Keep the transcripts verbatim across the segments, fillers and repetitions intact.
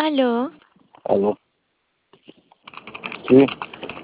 Aló. Aló. Sí,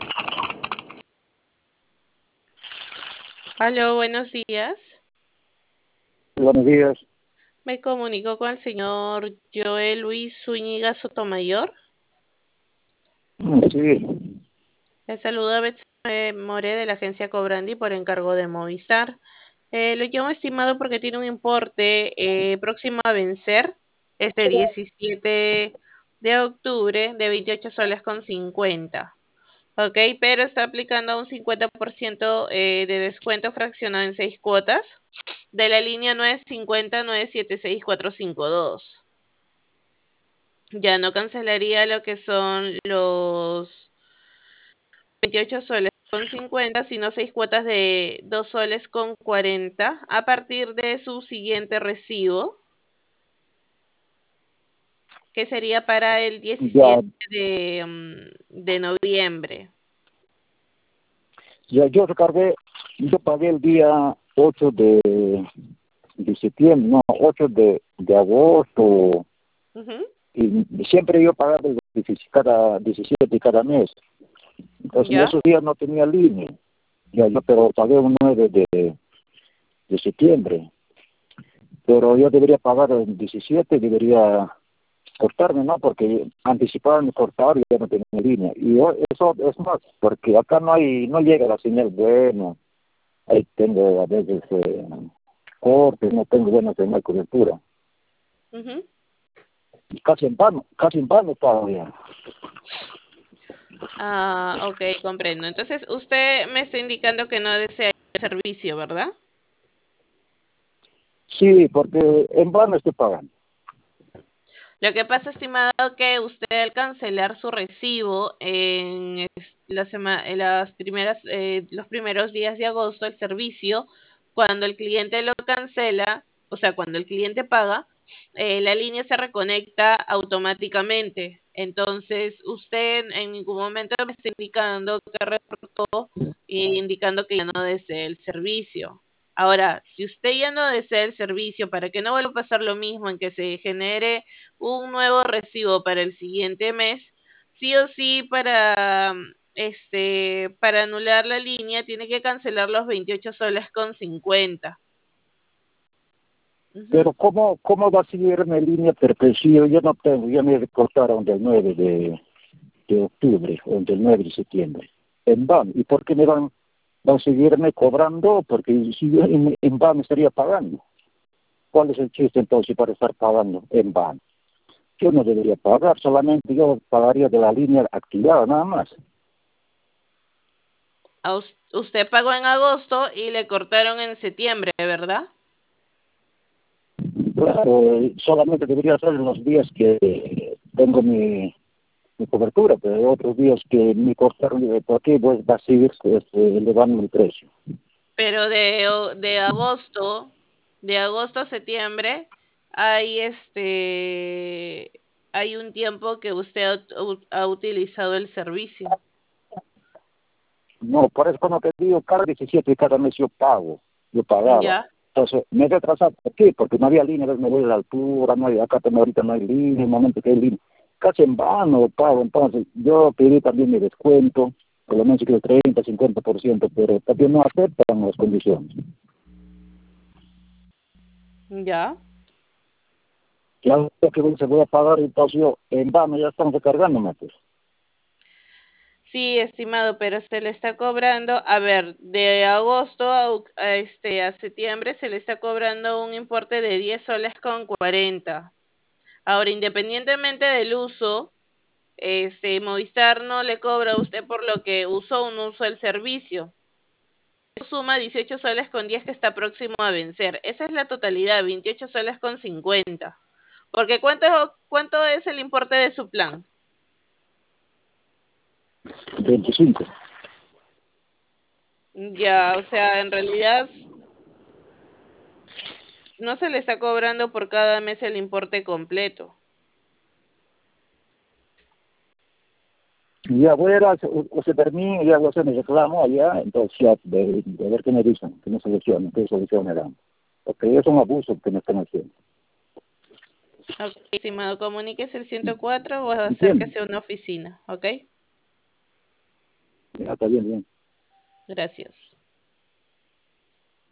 Aló, buenos días. buenos días. Me comunico con el señor Joel Luis Zúñiga Sotomayor. Mm, Sí, Le saluda Betsabe More de la agencia Cobrandi por encargo de Movistar. Eh, lo llamo estimado porque tiene un importe eh, próximo a vencer este diecisiete de octubre de veintiocho soles con cincuenta. Ok, pero está aplicando un cincuenta por ciento eh, de descuento fraccionado en seis cuotas de la línea nueve cincuenta nueve siete seis cuatro cinco dos. Ya no cancelaría lo que son los veintiocho soles con cincuenta, sino seis cuotas de dos soles con cuarenta a partir de su siguiente recibo, que sería para el ya, diecisiete de, mm, de noviembre. ya yo recargué, yo pagué el día ocho de, de septiembre, no, ocho de, de agosto, Ujú. y siempre yo pagaba el diecisiete cada diecisiete cada mes. Entonces en ¿Ya? esos días no tenía línea, ya yo, pero pagué un nueve de, de septiembre, pero yo debería pagar el diecisiete, debería cortarme, ¿no? Porque anticiparon cortar y ya no tenía línea. Y yo- eso es más, porque acá no hay, no llega la señal bueno. Ahí tengo a veces eh, cortes, no tengo buena señal cobertura. Ujú. Y casi en vano, casi en vano todavía. Ah, ok, comprendo. Entonces, usted me está indicando que no desea el servicio, ¿verdad? Sí, porque en vano estoy pagando. Lo que pasa, estimado, que usted al cancelar su recibo en es- la sema- en las primeras, eh, los primeros días de agosto, el servicio, cuando el cliente lo cancela, o sea, cuando el cliente paga, eh, la línea se reconecta automáticamente. Entonces, usted en ningún momento me está indicando que reportó e indicando que ya no desea el servicio. Ahora, si usted ya no desea el servicio, para que no vuelva a pasar lo mismo en que se genere un nuevo recibo para el siguiente mes, sí o sí para mm, este para anular la línea tiene que cancelar los veintiocho soles con cincuenta. Ujú. Pero ¿cómo, cómo va a seguirme en línea? Porque si yo, yo no tengo, ya me cortaron del nueve de, de octubre o del nueve de septiembre. En vano. ¿Y por qué me van, van a seguirme cobrando? Porque si yo en, en vano estaría pagando. ¿Cuál es el chiste entonces para estar pagando en vano? Yo no debería pagar, solamente yo pagaría de la línea activada, nada más. A us- usted pagó en agosto y le cortaron en septiembre, ¿verdad? Claro, eh, solamente debería ser en los días que tengo mi, mi cobertura, pero hay otros días que me cortaron, eh, ¿por qué pues, va a seguir este, elevando el precio? Pero de, o- de agosto, de agosto a septiembre, hay este, hay un tiempo que usted ha, ut- ha utilizado el servicio. No, por eso cuando te digo, cada diecisiete y cada mes yo pago, yo pagaba. ¿Ya? Entonces, me he retrasado, ¿por qué? Porque no había línea, entonces me voy a la altura, no hay, acá tengo ahorita no hay línea, en el momento que hay línea, casi en vano pago. Entonces, yo pedí también mi descuento, por lo menos que el treinta, cincuenta por ciento, pero también no aceptan las condiciones. ¿Ya? Ya que se voy a pagar, entonces yo en vano ya están recargándome, pues. Sí, estimado, pero se le está cobrando, a ver, de agosto a, oc- a este, a septiembre se le está cobrando un importe de diez soles con cuarenta. Ahora, independientemente del uso, este, Movistar no le cobra a usted por lo que usó o no usó el servicio. Suma dieciocho soles con diez que está próximo a vencer. Esa es la totalidad, veintiocho soles con cincuenta. Porque ¿cuánto, cuánto es el importe de su plan? veinticinco. Ya, o sea, en realidad no se le está cobrando por cada mes el importe completo. Ya voy a ir a, o, o se termina, ya voy a hacer mi reclamo allá, entonces ya, de, de ver qué me dicen, qué me solucionan, qué solución me dan. Porque es un abuso que me están haciendo. Ok, estimado, comuníquese el ciento cuatro o ¿Entiendes? acérquese a una oficina, ¿ok? Ya, está bien, bien. Gracias.